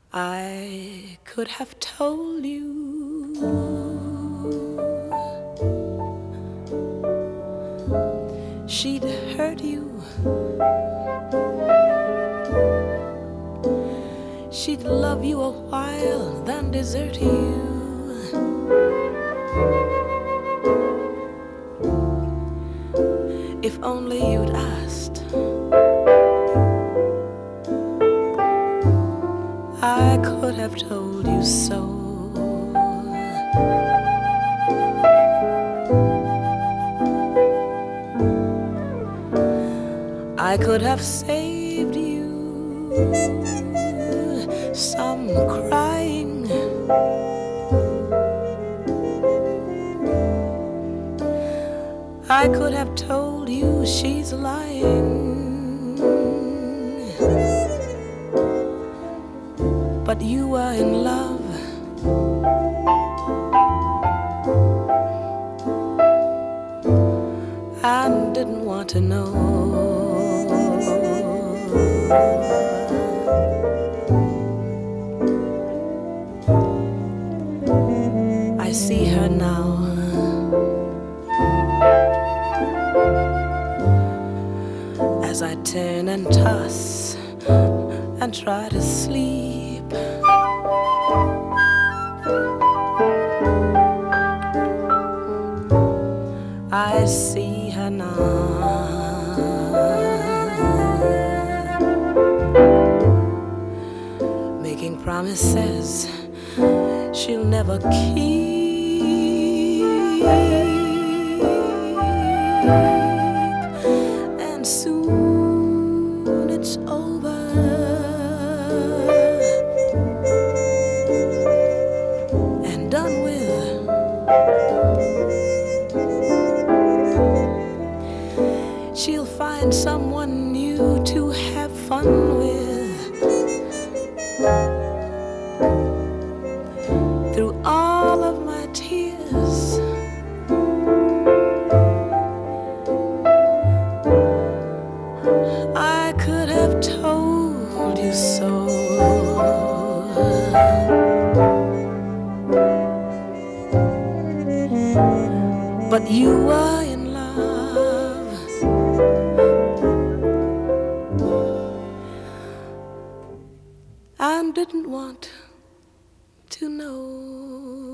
I could have told you she'd hurt you, she'd love you a while, then desert you. If only you'd asked, I could have told you so. I could have saved you some crying. I could have told you she's lying, but you were in love, and didn't want to know. I see her now, as I turn and toss and try to sleep. I see her now, making promises she'll never keep. And soon it's over, and done with. She'll find someone new to have fun with. Through all of my tears, I could have told you so. But you were in love, and didn't want to know.